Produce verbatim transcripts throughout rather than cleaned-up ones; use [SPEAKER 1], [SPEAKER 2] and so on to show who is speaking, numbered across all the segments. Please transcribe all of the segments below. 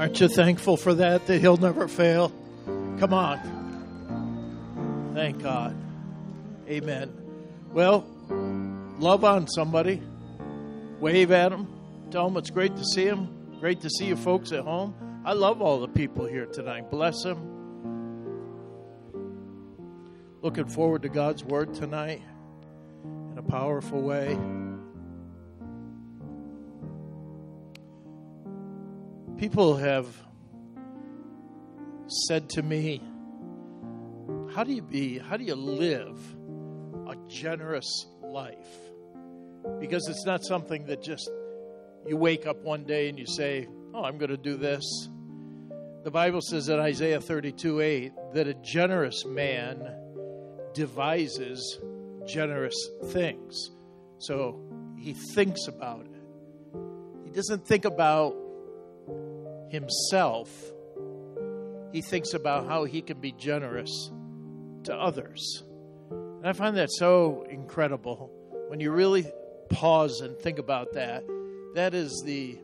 [SPEAKER 1] Aren't you thankful for that, that He'll never fail? Come on. Thank God. Amen. Well, love on somebody. Wave at them. Tell them it's great to see them. Great to see you folks at home. I love all the people here tonight. Bless them. Looking forward to God's Word tonight in a powerful way. People have said to me, how do you be, how do you live a generous life? Because it's not something that just you wake up one day and you say, oh, I'm going to do this. The Bible says in Isaiah thirty-two eight that a generous man devises generous things. So he thinks about it. He doesn't think about himself. He thinks about how he can be generous to others. And I find that so incredible when you really pause and think about that. That is the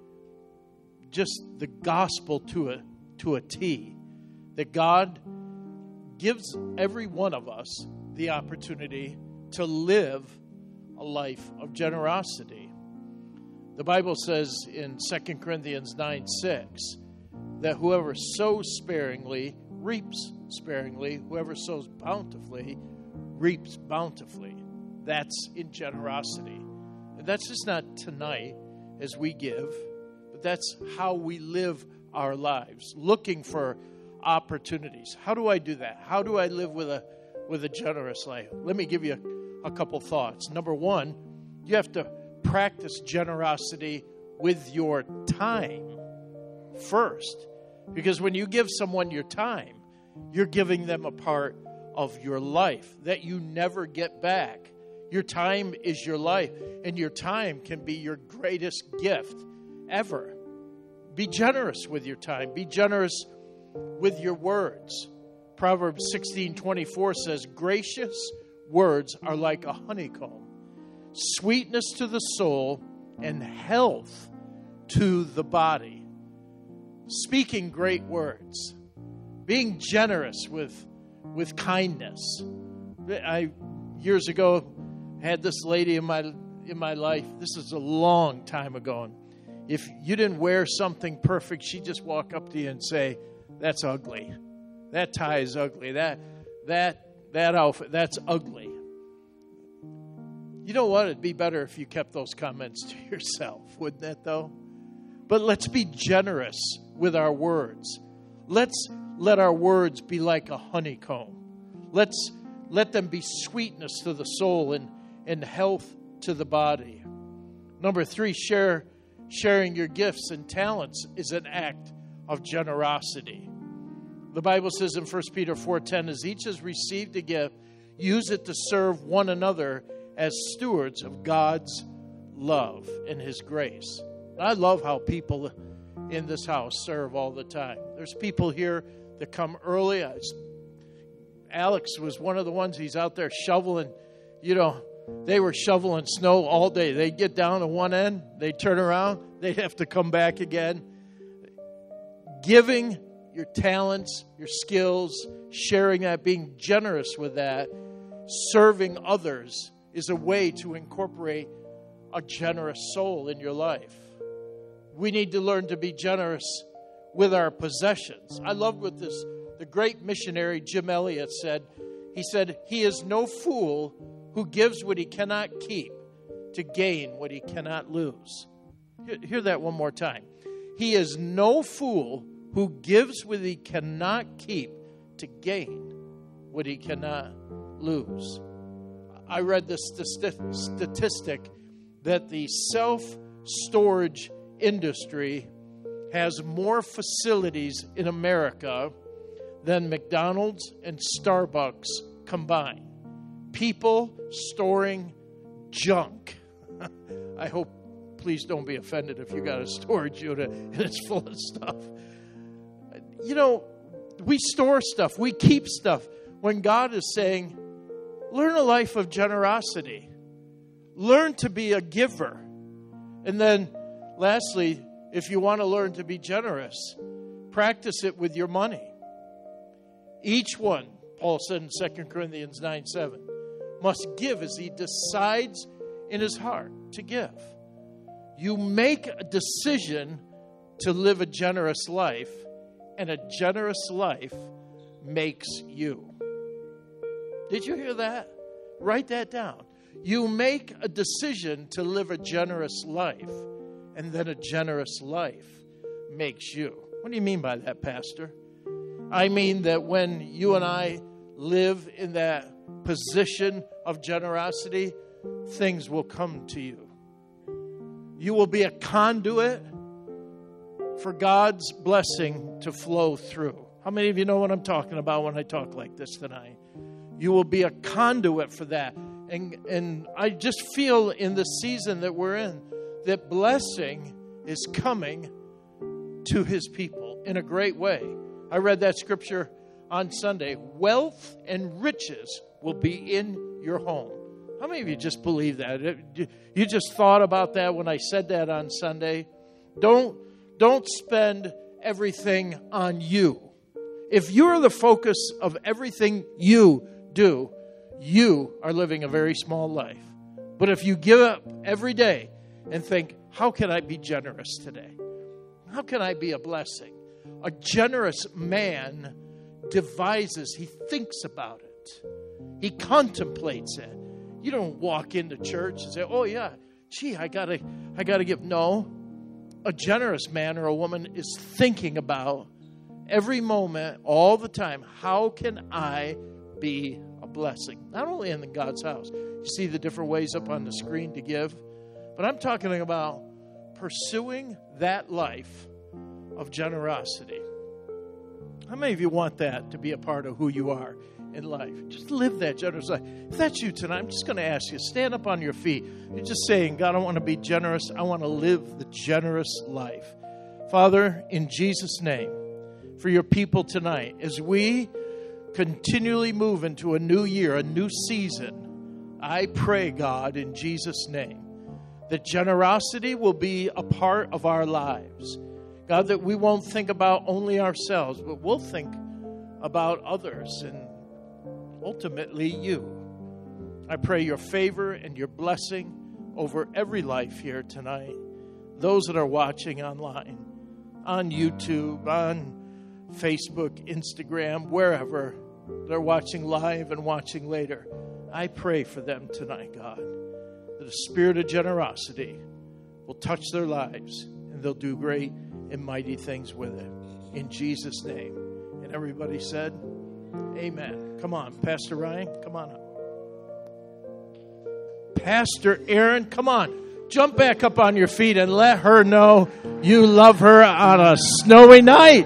[SPEAKER 1] just the gospel to a to a T. That God gives every one of us the opportunity to live a life of generosity. The Bible says in Second Corinthians nine six that whoever sows sparingly reaps sparingly. Whoever sows bountifully reaps bountifully. That's in generosity. And that's just not tonight as we give, but that's how we live our lives, looking for opportunities. How do I do that? How do I live with a with a generous life? Let me give you a, a couple thoughts. Number one, you have to practice generosity with your time first. Because when you give someone your time, you're giving them a part of your life that you never get back. Your time is your life, and your time can be your greatest gift ever. Be generous with your time. Be generous with your words. Proverbs sixteen twenty-four says, gracious words are like a honeycomb, sweetness to the soul and health to the body. Speaking great words, being generous with with kindness. I years ago had this lady in my in my life. This is a long time ago. And if you didn't wear something perfect, she'd just walk up to you and say, "That's ugly. That tie is ugly. That that that outfit, that's ugly." You know what? It'd be better if you kept those comments to yourself, wouldn't it, though? But let's be generous with our words. Let's let our words be like a honeycomb. Let's let them be sweetness to the soul and, and health to the body. Number three, share sharing your gifts and talents is an act of generosity. The Bible says in First Peter four ten, as each has received a gift, use it to serve one another as stewards of God's love and His grace. I love how people in this house serve all the time. There's people here that come early. I, Alex was one of the ones, he's out there shoveling. You know, they were shoveling snow all day. They'd get down to one end, they'd turn around, they'd have to come back again. Giving your talents, your skills, sharing that, being generous with that, serving others is a way to incorporate a generous soul in your life. We need to learn to be generous with our possessions. I love what this the great missionary Jim Elliot said. He said, he is no fool who gives what he cannot keep to gain what he cannot lose. Hear, hear that one more time. He is no fool who gives what he cannot keep to gain what he cannot lose. I read this statistic that the self-storage industry has more facilities in America than McDonald's and Starbucks combined. People storing junk. I hope, please don't be offended if you got a storage unit and it's full of stuff. You know, we store stuff. We keep stuff. When God is saying, learn a life of generosity. Learn to be a giver. And then, lastly, if you want to learn to be generous, practice it with your money. Each one, Paul said in Second Corinthians nine seven, must give as he decides in his heart to give. You make a decision to live a generous life, and a generous life makes you. Did you hear that? Write that down. You make a decision to live a generous life, and then a generous life makes you. What do you mean by that, Pastor? I mean that when you and I live in that position of generosity, things will come to you. You will be a conduit for God's blessing to flow through. How many of you know what I'm talking about when I talk like this tonight? You will be a conduit for that. And, and I just feel in the season that we're in that blessing is coming to his people in a great way. I read that scripture on Sunday. Wealth and riches will be in your home. How many of you just believe that? You just thought about that when I said that on Sunday? Don't, don't spend everything on you. If you're the focus of everything you do, you are living a very small life. But if you give up every day and think, how can I be generous today? How can I be a blessing? A generous man devises, he thinks about it. He contemplates it. You don't walk into church and say, oh yeah, gee, I gotta, I gotta give. No, a generous man or a woman is thinking about every moment, all the time, how can I be a blessing? Not only in God's house. You see the different ways up on the screen to give. But I'm talking about pursuing that life of generosity. How many of you want that to be a part of who you are in life? Just live that generous life. If that's you tonight, I'm just going to ask you, stand up on your feet. You're just saying, God, I want to be generous. I want to live the generous life. Father, in Jesus' name, for your people tonight, as we continually move into a new year, a new season, I pray, God, in Jesus' name, that generosity will be a part of our lives. God, that we won't think about only ourselves, but we'll think about others and ultimately you. I pray your favor and your blessing over every life here tonight. Those that are watching online, on YouTube, on Facebook, Instagram, wherever they're watching live and watching later, I pray for them tonight, God, that a spirit of generosity will touch their lives and they'll do great and mighty things with it. In Jesus' name. And everybody said, amen. Come on, Pastor Ryan, come on up. Pastor Aaron, come on. Jump back up on your feet and let her know you love her on a snowy night.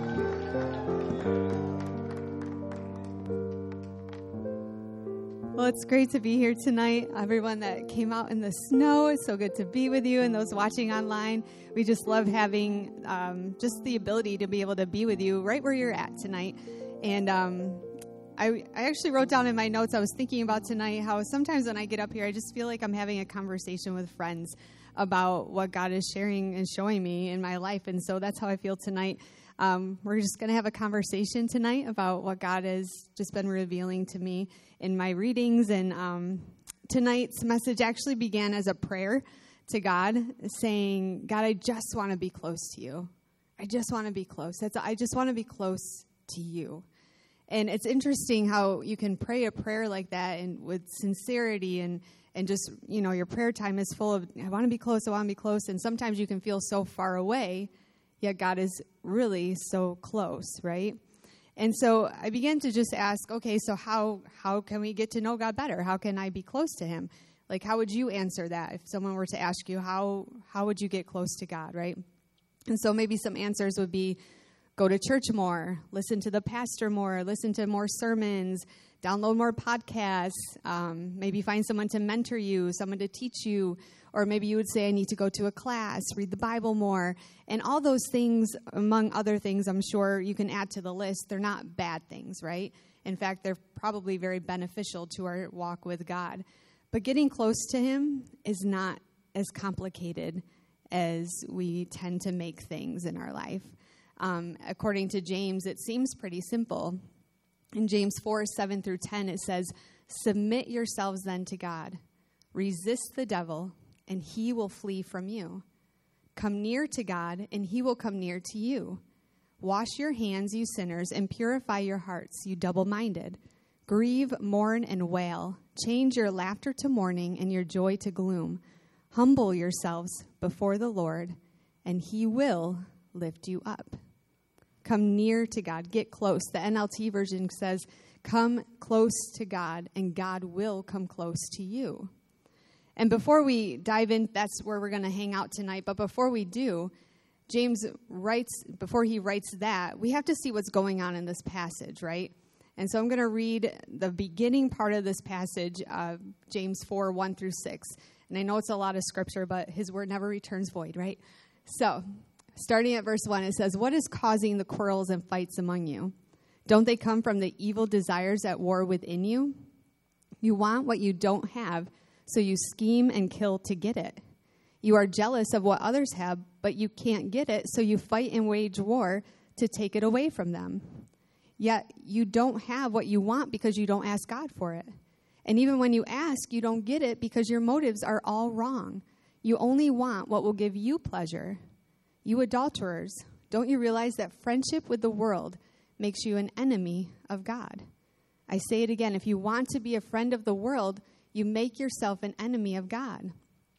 [SPEAKER 2] Well, it's great to be here tonight. Everyone that came out in the snow, it's so good to be with you. And those watching online, we just love having um, just the ability to be able to be with you right where you're at tonight. And um, I, I actually wrote down in my notes, I was thinking about tonight how sometimes when I get up here, I just feel like I'm having a conversation with friends about what God is sharing and showing me in my life. And so that's how I feel tonight. Um, we're just going to have a conversation tonight about what God has just been revealing to me in my readings. And um, tonight's message actually began as a prayer to God, saying, God, I just want to be close to you. I just want to be close. That's I just want to be close to you. And it's interesting how you can pray a prayer like that and with sincerity and, and just, you know, your prayer time is full of, I want to be close, I want to be close. And sometimes you can feel so far away, yet God is really so close, right? And so I began to just ask, okay, so how how can we get to know God better? How can I be close to him? Like, how would you answer that if someone were to ask you, how how would you get close to God, right? And so maybe some answers would be, go to church more, listen to the pastor more, listen to more sermons, download more podcasts, um, maybe find someone to mentor you, someone to teach you, or maybe you would say, I need to go to a class, read the Bible more. And all those things, among other things, I'm sure you can add to the list. They're not bad things, right? In fact, they're probably very beneficial to our walk with God. But getting close to him is not as complicated as we tend to make things in our life. Um, according to James, it seems pretty simple. In James four, seven through ten, it says, "Submit yourselves then to God. Resist the devil, and he will flee from you. Come near to God, and he will come near to you. Wash your hands, you sinners, and purify your hearts, you double-minded. Grieve, mourn, and wail. Change your laughter to mourning and your joy to gloom. Humble yourselves before the Lord, and he will lift you up." Come near to God. Get close. The N L T version says, come close to God, and God will come close to you. And before we dive in, that's where we're going to hang out tonight. But before we do, James writes, before he writes that, we have to see what's going on in this passage, right? And so I'm going to read the beginning part of this passage, uh, James four, one through six. And I know it's a lot of scripture, but his word never returns void, right? So, starting at verse one, it says, "What is causing the quarrels and fights among you? Don't they come from the evil desires at war within you? You want what you don't have, so you scheme and kill to get it. You are jealous of what others have, but you can't get it, so you fight and wage war to take it away from them. Yet you don't have what you want because you don't ask God for it. And even when you ask, you don't get it because your motives are all wrong. You only want what will give you pleasure. You adulterers, don't you realize that friendship with the world makes you an enemy of God? I say it again, if you want to be a friend of the world, you make yourself an enemy of God.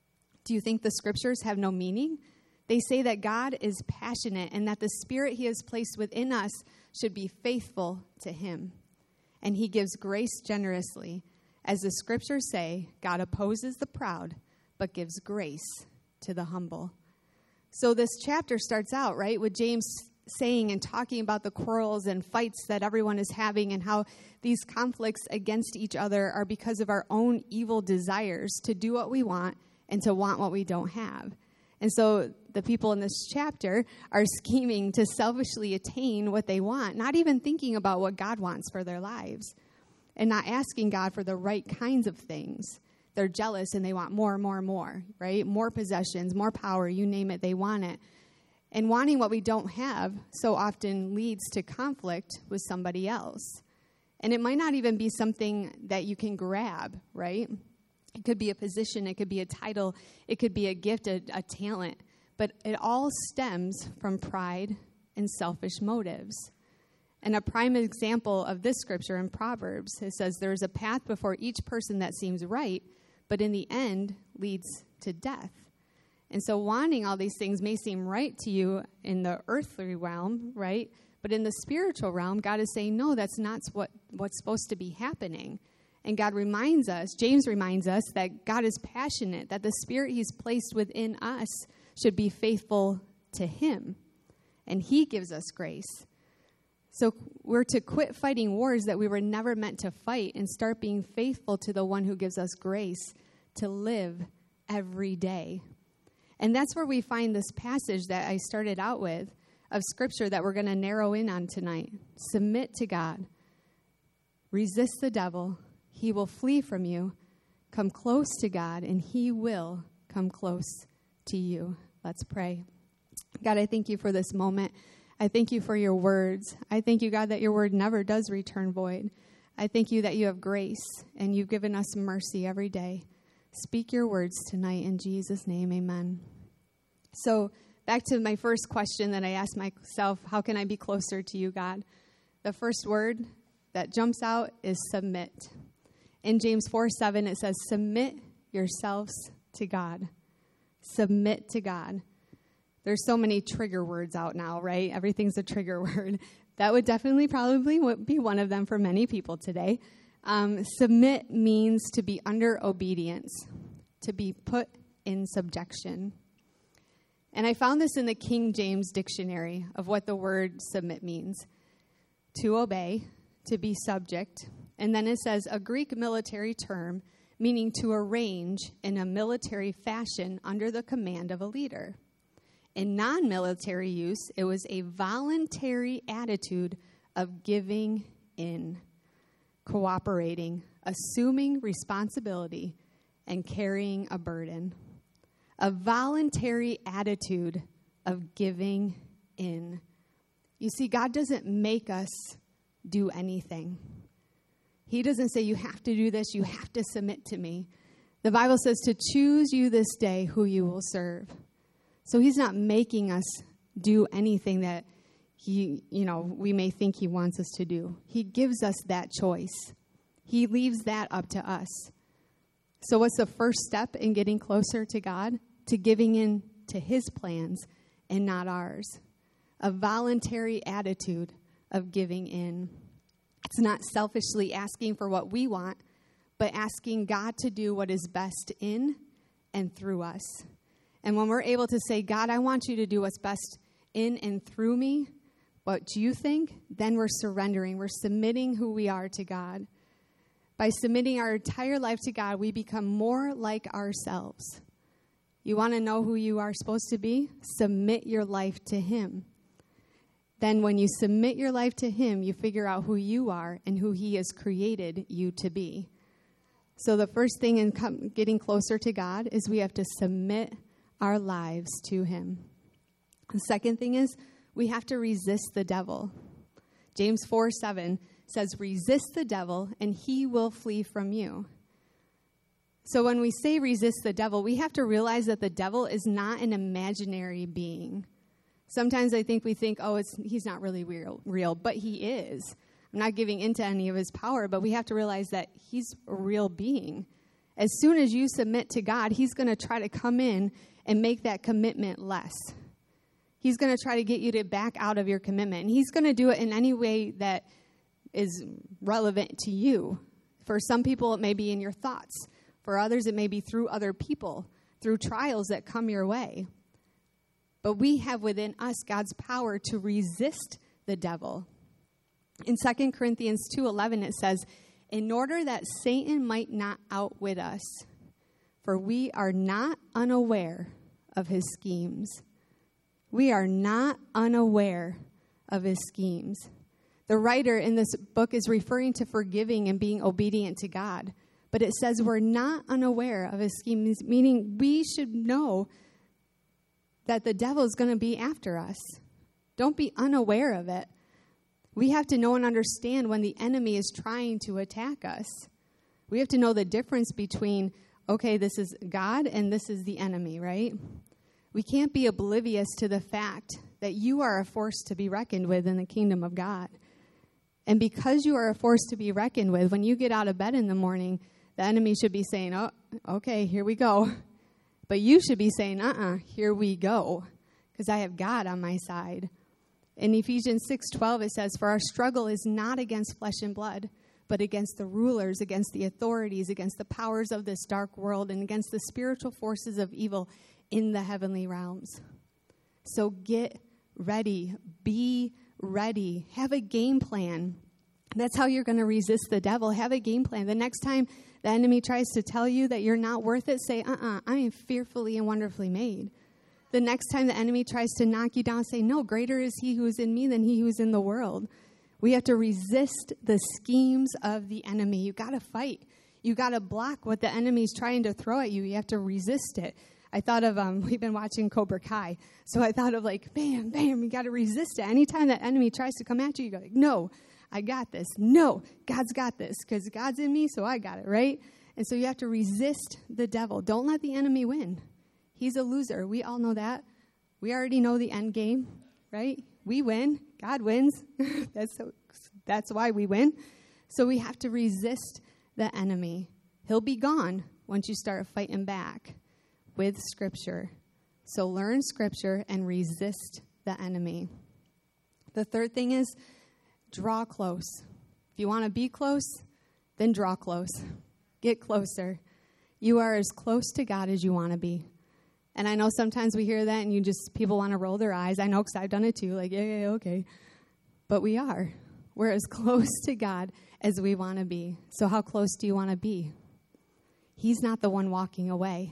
[SPEAKER 2] Do you think the scriptures have no meaning? They say that God is passionate and that the spirit he has placed within us should be faithful to him. And he gives grace generously. As the scriptures say, God opposes the proud, but gives grace to the humble. So this chapter starts out, right, with James saying and talking about the quarrels and fights that everyone is having and how these conflicts against each other are because of our own evil desires to do what we want and to want what we don't have. And so the people in this chapter are scheming to selfishly attain what they want, not even thinking about what God wants for their lives, and not asking God for the right kinds of things. They're jealous and they want more and more and more, right? More possessions, more power, you name it, they want it. And wanting what we don't have so often leads to conflict with somebody else. And it might not even be something that you can grab, right? It could be a position, it could be a title, it could be a gift, a, a talent. But it all stems from pride and selfish motives. And a prime example of this scripture in Proverbs, it says, "There is a path before each person that seems right, but in the end leads to death." And so wanting all these things may seem right to you in the earthly realm, right? But in the spiritual realm, God is saying, no, that's not what, what's supposed to be happening. And God reminds us, James reminds us, that God is passionate, that the spirit he's placed within us should be faithful to him. And he gives us grace. So we're to quit fighting wars that we were never meant to fight and start being faithful to the one who gives us grace to live every day. And that's where we find this passage that I started out with of scripture that we're going to narrow in on tonight. Submit to God. Resist the devil. He will flee from you. Come close to God, and he will come close to you. Let's pray. God, I thank you for this moment. I thank you for your words. I thank you, God, that your word never does return void. I thank you that you have grace, and you've given us mercy every day. Speak your words tonight in Jesus' name, amen. So back to my first question that I asked myself, how can I be closer to you, God? The first word that jumps out is submit. In James four seven, it says, submit yourselves to God. Submit to God. There's so many trigger words out now, right? Everything's a trigger word. That would definitely probably be one of them for many people today. Um, submit means to be under obedience, to be put in subjection. And I found this in the King James Dictionary of what the word submit means. To obey, to be subject. And then it says a Greek military term meaning to arrange in a military fashion under the command of a leader. In non-military use, it was a voluntary attitude of giving in, cooperating, assuming responsibility, and carrying a burden. A voluntary attitude of giving in. You see, God doesn't make us do anything. He doesn't say, you have to do this, you have to submit to me. The Bible says to choose you this day who you will serve. So he's not making us do anything that he, you know, we may think he wants us to do. He gives us that choice. He leaves that up to us. So what's the first step in getting closer to God? To giving in to his plans and not ours. A voluntary attitude of giving in. It's not selfishly asking for what we want, but asking God to do what is best in and through us. And when we're able to say, God, I want you to do what's best in and through me, what you think, then we're surrendering. We're submitting who we are to God. By submitting our entire life to God, we become more like ourselves. You want to know who you are supposed to be? Submit your life to him. Then when you submit your life to him, you figure out who you are and who he has created you to be. So the first thing in com- getting closer to God is we have to submit our lives to him. The second thing is we have to resist the devil. James four seven says, resist the devil and he will flee from you. So when we say resist the devil, we have to realize that the devil is not an imaginary being. Sometimes I think we think, oh, it's he's not really real, real, but he is. I'm not giving into any of his power, but we have to realize that he's a real being. As soon as you submit to God, he's going to try to come in and make that commitment less. He's going to try to get you to back out of your commitment. And he's going to do it in any way that is relevant to you. For some people, it may be in your thoughts. For others, it may be through other people, through trials that come your way. But we have within us God's power to resist the devil. In Second Corinthians two eleven, it says, in order that Satan might not outwit us, for we are not unaware of his schemes. We are not unaware of his schemes. The writer in this book is referring to forgiving and being obedient to God. But it says we're not unaware of his schemes, meaning we should know that the devil is going to be after us. Don't be unaware of it. We have to know and understand when the enemy is trying to attack us. We have to know the difference between, okay, this is God and this is the enemy, right? We can't be oblivious to the fact that you are a force to be reckoned with in the kingdom of God. And because you are a force to be reckoned with, when you get out of bed in the morning, the enemy should be saying, oh, okay, here we go. But you should be saying, uh-uh, here we go, because I have God on my side. In Ephesians six twelve, it says, for our struggle is not against flesh and blood, but against the rulers, against the authorities, against the powers of this dark world, and against the spiritual forces of evil in the heavenly realms. So get ready. Be ready. Have a game plan. That's how you're going to resist the devil. Have a game plan. The next time the enemy tries to tell you that you're not worth it, say, uh-uh, I am fearfully and wonderfully made. The next time the enemy tries to knock you down, say, no, greater is he who is in me than he who is in the world. We have to resist the schemes of the enemy. You got to fight. You got to block what the enemy's trying to throw at you. You have to resist it. I thought of, um, we've been watching Cobra Kai, so I thought of like, bam, bam, you got to resist it. Anytime that enemy tries to come at you, you go like, no, I got this. No, God's got this, because God's in me, so I got it, right? And so you have to resist the devil. Don't let the enemy win. He's a loser. We all know that. We already know the end game, right? We win. God wins. that's so, that's why we win. So we have to resist the enemy. He'll be gone once you start fighting back with Scripture. So learn Scripture and resist the enemy. The third thing is draw close. If you want to be close, then draw close. Get closer. You are as close to God as you want to be. And I know sometimes we hear that and you just, people want to roll their eyes. I know because I've done it too. Like, yeah, yeah, okay. But we are. We're as close to God as we want to be. So how close do you want to be? He's not the one walking away.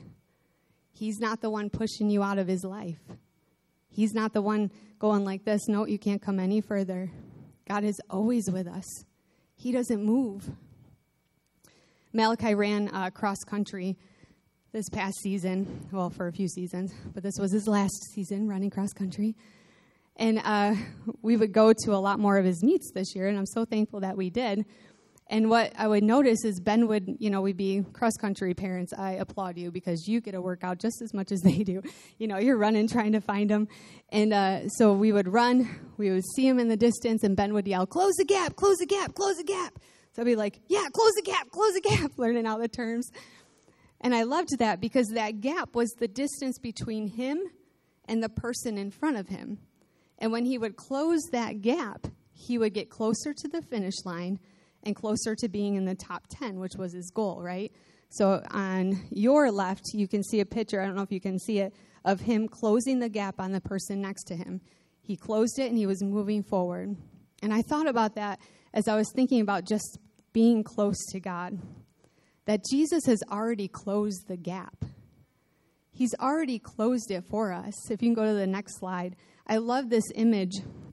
[SPEAKER 2] He's not the one pushing you out of his life. He's not the one going like this, no, you can't come any further. God is always with us. He doesn't move. Malachi ran uh, cross country, this past season, well, for a few seasons, but this was his last season running cross country. And uh, we would go to a lot more of his meets this year, and I'm so thankful that we did. And what I would notice is Ben would, you know, we'd be cross-country parents. I applaud you because you get a workout just as much as they do. You know, you're running, trying to find them. And uh, so we would run. We would see him in the distance, and Ben would yell, close the gap, close the gap, close the gap. So I'd be like, yeah, close the gap, close the gap, learning all the terms. And I loved that because that gap was the distance between him and the person in front of him. And when he would close that gap, he would get closer to the finish line and closer to being in the top ten, which was his goal, right? So on your left, you can see a picture, I don't know if you can see it, of him closing the gap on the person next to him. He closed it and he was moving forward. And I thought about that as I was thinking about just being close to God, that Jesus has already closed the gap. He's already closed it for us. If you can go to the next slide. I love this image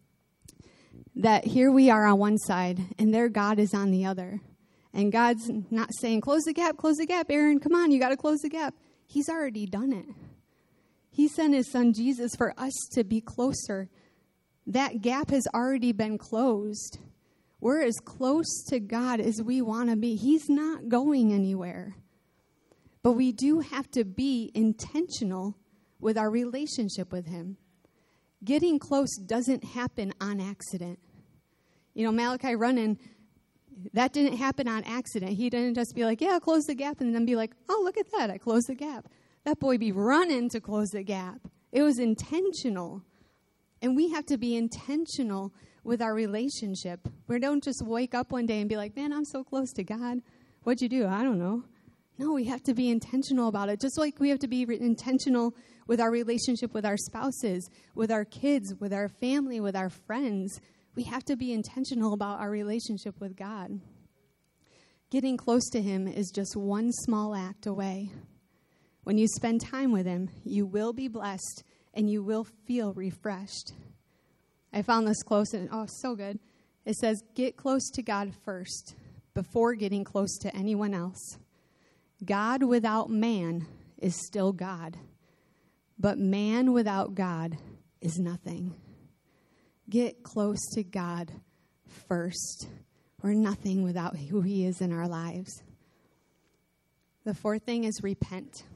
[SPEAKER 2] that here we are on one side, and there God is on the other. And God's not saying, close the gap, close the gap, Aaron, come on, you got to close the gap. He's already done it. He sent his son Jesus for us to be closer. That gap has already been closed. We're as close to God as we want to be. He's not going anywhere. But we do have to be intentional with our relationship with him. Getting close doesn't happen on accident. You know, Malachi running, that didn't happen on accident. He didn't just be like, yeah, I'll close the gap, and then be like, oh, look at that, I closed the gap. That boy be running to close the gap. It was intentional. And we have to be intentional with our relationship. We don't just wake up one day and be like, man, I'm so close to God. What'd you do? I don't know. No, we have to be intentional about it. Just like we have to be re- intentional with our relationship with our spouses, with our kids, with our family, with our friends. We have to be intentional about our relationship with God. Getting close to him is just one small act away. When you spend time with him, you will be blessed and you will feel refreshed. I found this close, and oh, so good. It says, get close to God first before getting close to anyone else. God without man is still God, but man without God is nothing. Get close to God first. We're nothing without who he is in our lives. The fourth thing is repent.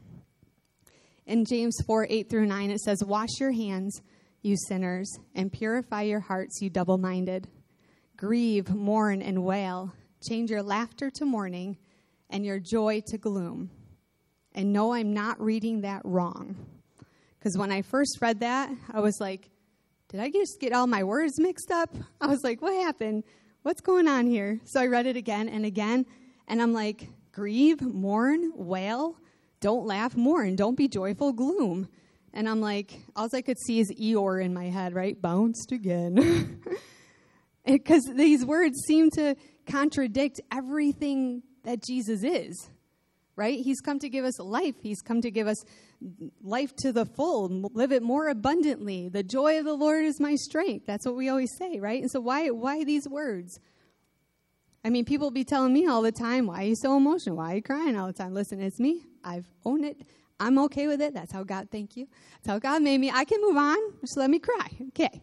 [SPEAKER 2] In James four, eight through nine, it says, wash your hands, you sinners, and purify your hearts, you double-minded. Grieve, mourn, and wail. Change your laughter to mourning and your joy to gloom. And no, I'm not reading that wrong. Because when I first read that, I was like, did I just get all my words mixed up? I was like, what happened? What's going on here? So I read it again and again, and I'm like, grieve, mourn, wail, don't laugh, mourn, don't be joyful, gloom. And I'm like, all I could see is Eeyore in my head, right? Bounced again. Because these words seem to contradict everything that Jesus is, right? He's come to give us life. He's come to give us life to the full, live it more abundantly. The joy of the Lord is my strength. That's what we always say, right? And so why why these words? I mean, people be telling me all the time, why are you so emotional? Why are you crying all the time? Listen, it's me. I've owned it. I'm okay with it. That's how God, thank you. That's how God made me. I can move on. Just let me cry. Okay.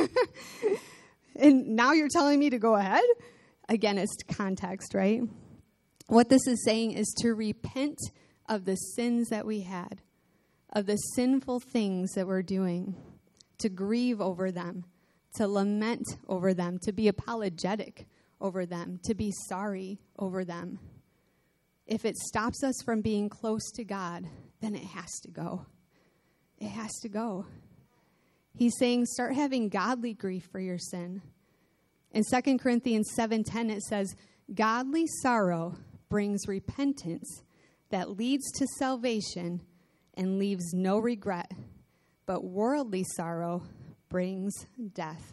[SPEAKER 2] And now you're telling me to go ahead? Again, it's context, right? What this is saying is to repent of the sins that we had, of the sinful things that we're doing, to grieve over them, to lament over them, to be apologetic over them, to be sorry over them. If it stops us from being close to God, then it has to go. It has to go. He's saying start having godly grief for your sin. In Second Corinthians seven ten, it says, godly sorrow brings repentance that leads to salvation and leaves no regret, but worldly sorrow brings death.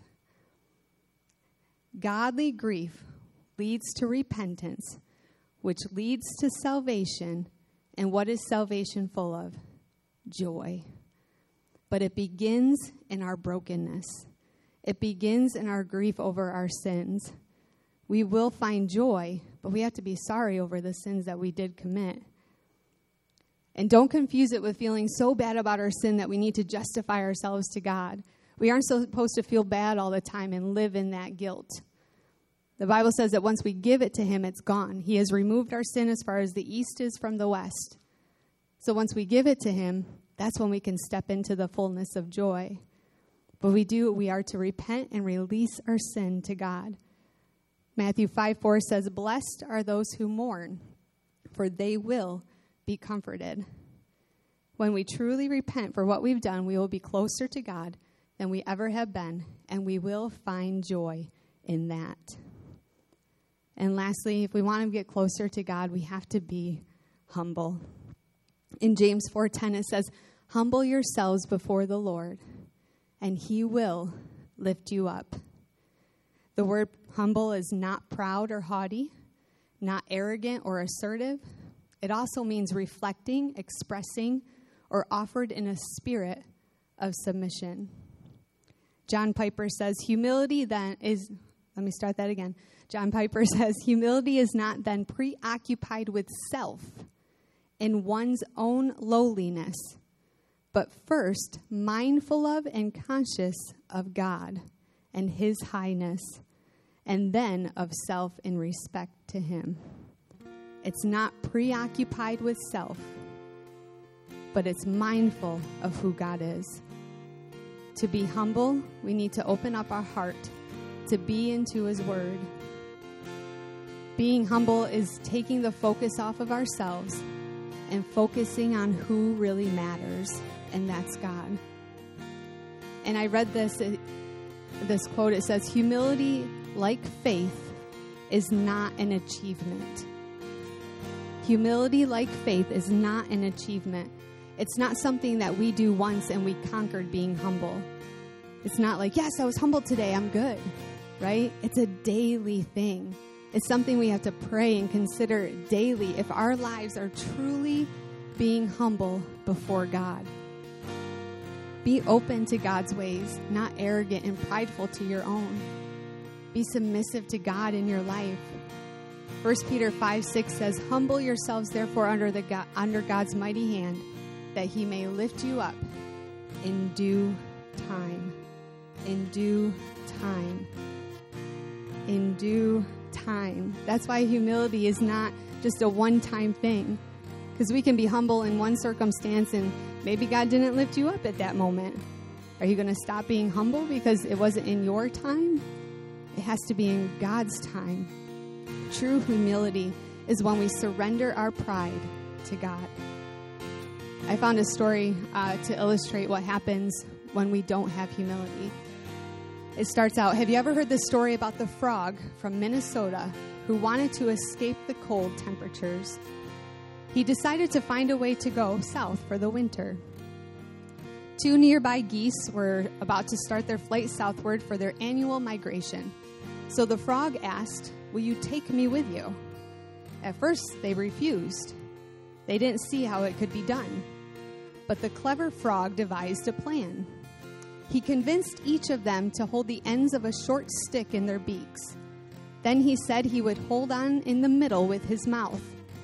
[SPEAKER 2] Godly grief leads to repentance, which leads to salvation. And what is salvation full of? Joy. But it begins in our brokenness. It begins in our grief over our sins. We will find joy, but we have to be sorry over the sins that we did commit. And don't confuse it with feeling so bad about our sin that we need to justify ourselves to God. We aren't supposed to feel bad all the time and live in that guilt. The Bible says that once we give it to him, it's gone. He has removed our sin as far as the east is from the west. So once we give it to him, that's when we can step into the fullness of joy. But we do, we are to repent and release our sin to God. Matthew five four says, "Blessed are those who mourn, for they will be comforted." When we truly repent for what we've done, we will be closer to God than we ever have been, and we will find joy in that. And lastly, if we want to get closer to God, we have to be humble. In James four ten, it says, "Humble yourselves before the Lord, and he will lift you up." The word humble is not proud or haughty, not arrogant or assertive. It also means reflecting, expressing, or offered in a spirit of submission. John Piper says, humility then is, let me start that again. John Piper says, humility is not then preoccupied with self in one's own lowliness, but first mindful of and conscious of God and his highness, and then of self in respect to him. It's not preoccupied with self, but it's mindful of who God is. To be humble, we need to open up our heart to be into his word. Being humble is taking the focus off of ourselves and focusing on who really matters, and that's God. And I read this, this quote. It says, humility, like faith, is not an achievement. Humility, like faith, is not an achievement. It's not something that we do once and we conquered being humble. It's not like, yes, I was humble today, I'm good, right? It's a daily thing. It's something we have to pray and consider daily if our lives are truly being humble before God. Be open to God's ways, not arrogant and prideful to your own. Be submissive to God in your life. First Peter five six says, "Humble yourselves therefore under the God, under God's mighty hand, that he may lift you up in due time." In due time. In due time. That's why humility is not just a one-time thing. Because we can be humble in one circumstance and maybe God didn't lift you up at that moment. Are you going to stop being humble because it wasn't in your time? It has to be in God's time. True humility is when we surrender our pride to God. I found a story uh, to illustrate what happens when we don't have humility. It starts out, have you ever heard the story about the frog from Minnesota who wanted to escape the cold temperatures? He decided to find a way to go south for the winter. Two nearby geese were about to start their flight southward for their annual migration. So the frog asked, "Will you take me with you?" At first, they refused. They didn't see how it could be done. But the clever frog devised a plan. He convinced each of them to hold the ends of a short stick in their beaks. Then he said he would hold on in the middle with his mouth.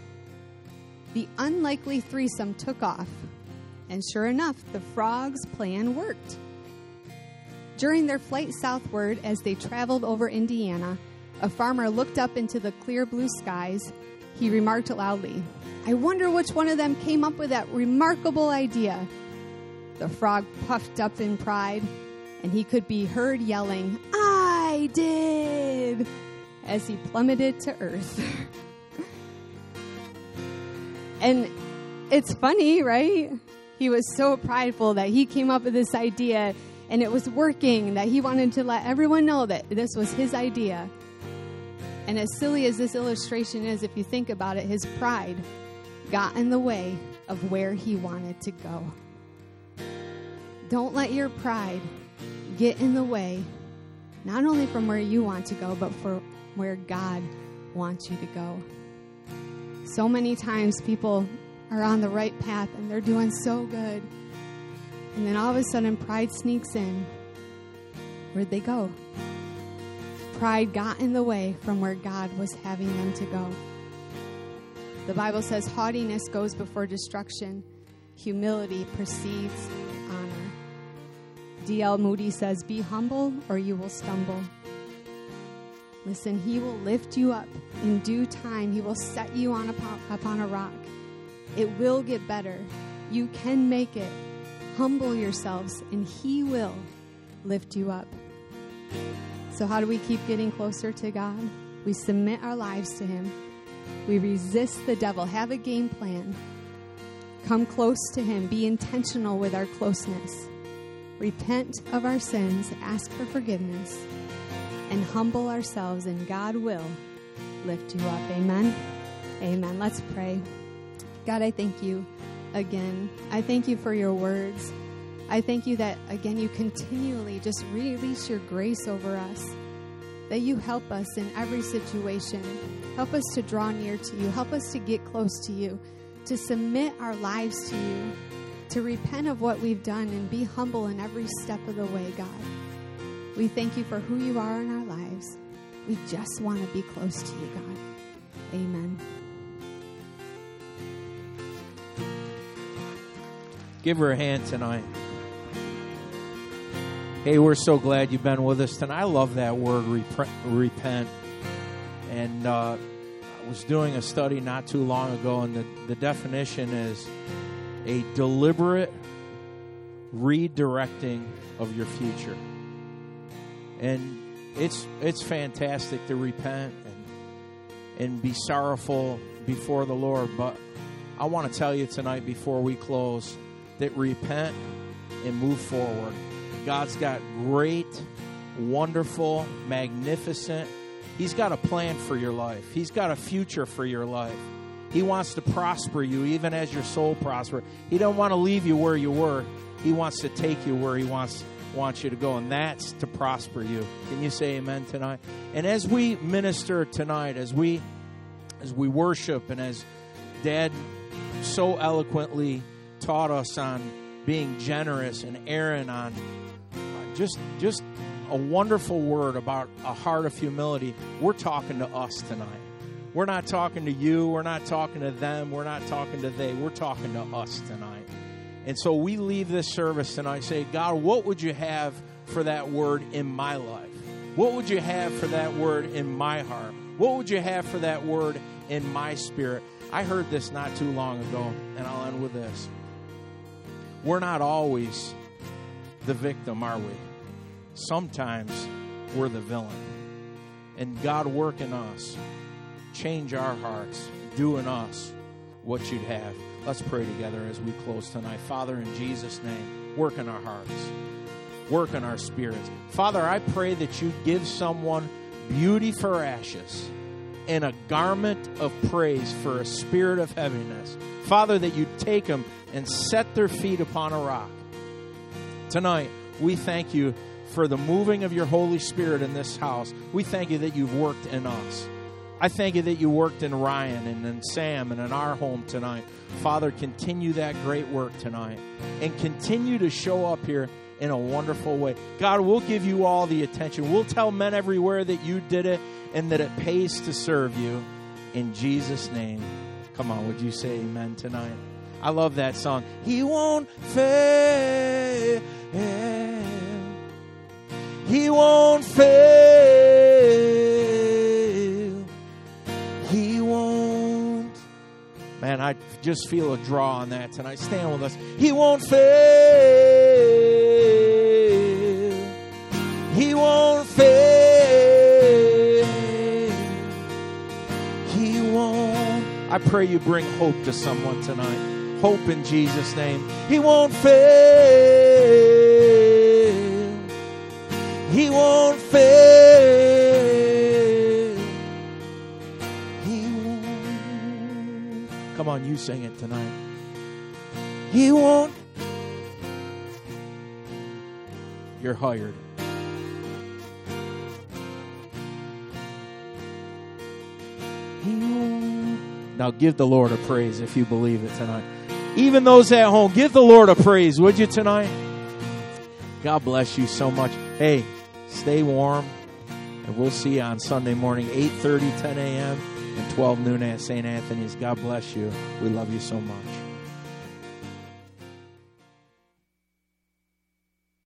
[SPEAKER 2] The unlikely threesome took off, and sure enough, the frog's plan worked. During their flight southward, as they traveled over Indiana, a farmer looked up into the clear blue skies. He remarked loudly, "I wonder which one of them came up with that remarkable idea." The frog puffed up in pride, and he could be heard yelling, "I did!" as he plummeted to earth. And it's funny, right? He was so prideful that he came up with this idea, and it was working, that he wanted to let everyone know that this was his idea. And as silly as this illustration is, if you think about it, his pride got in the way of where he wanted to go. Don't let your pride get in the way, not only from where you want to go, but for where God wants you to go. So many times people are on the right path and they're doing so good. And then all of a sudden pride sneaks in. Where'd they go? Pride got in the way from where God was having them to go. The Bible says haughtiness goes before destruction. Humility precedes honor. D L Moody says, be humble or you will stumble. Listen, he will lift you up in due time. He will set you on upon, upon a rock. It will get better. You can make it. Humble yourselves and he will lift you up. So how do we keep getting closer to God? We submit our lives to him. We resist the devil. Have a game plan. Come close to him. Be intentional with our closeness. Repent of our sins. Ask for forgiveness. And humble ourselves, and God will lift you up. Amen? Amen. Let's pray. God, I thank you again. I thank you for your words. I thank you that, again, you continually just release your grace over us, that you help us in every situation. Help us to draw near to you. Help us to get close to you, to submit our lives to you, to repent of what we've done and be humble in every step of the way, God. We thank you for who you are in our lives. We just want to be close to you, God. Amen.
[SPEAKER 1] Give her a hand tonight. Hey, we're so glad you've been with us tonight. I love that word, rep- repent. And uh, I was doing a study not too long ago, and the, the definition is a deliberate redirecting of your future. And it's it's fantastic to repent and and be sorrowful before the Lord. But I want to tell you tonight before we close that repent and move forward. God's got great, wonderful, magnificent. He's got a plan for your life. He's got a future for your life. He wants to prosper you even as your soul prospers. He don't want to leave you where you were. He wants to take you where he wants wants you to go, and that's to prosper you. Can you say amen tonight? And as we minister tonight, as we as we worship, and as Dad so eloquently taught us on being generous, and Aaron on uh, just just a wonderful word about a heart of humility, we're talking to us tonight. We're not talking to you. We're not talking to them. We're not talking to they. We're talking to us tonight. And so we leave this service tonight saying, God, what would you have for that word in my life? What would you have for that word in my heart? What would you have for that word in my spirit? I heard this not too long ago, and I'll end with this. We're not always the victim, are we? Sometimes we're the villain. And God, work in us. Change our hearts. Do in us what you'd have. Let's pray together as we close tonight. Father, in Jesus' name, work in our hearts. Work in our spirits. Father, I pray that you give someone beauty for ashes and a garment of praise for a spirit of heaviness. Father, that you take them and set their feet upon a rock. Tonight, we thank you for the moving of your Holy Spirit in this house. We thank you that you've worked in us. I thank you that you worked in Ryan and in Sam and in our home tonight. Father, continue that great work tonight and continue to show up here in a wonderful way. God, we'll give you all the attention. We'll tell men everywhere that you did it and that it pays to serve you. In Jesus' name. Come on, would you say amen tonight? I love that song. He won't fail. He won't fail. He won't. Man, I just feel a draw on that tonight. Stand with us. He won't fail. He won't fail. He won't. I pray you bring hope to someone tonight. Hope in Jesus' name. He won't fail. He won't fail. Come on, you sing it tonight. He won't. You're hired. He won't. Now give the Lord a praise if you believe it tonight. Even those at home, give the Lord a praise, would you, tonight? God bless you so much. Hey, stay warm, and we'll see you on Sunday morning, eight thirty, ten a.m.
[SPEAKER 3] and twelve noon at Saint Anthony's. God bless you. We love you so much.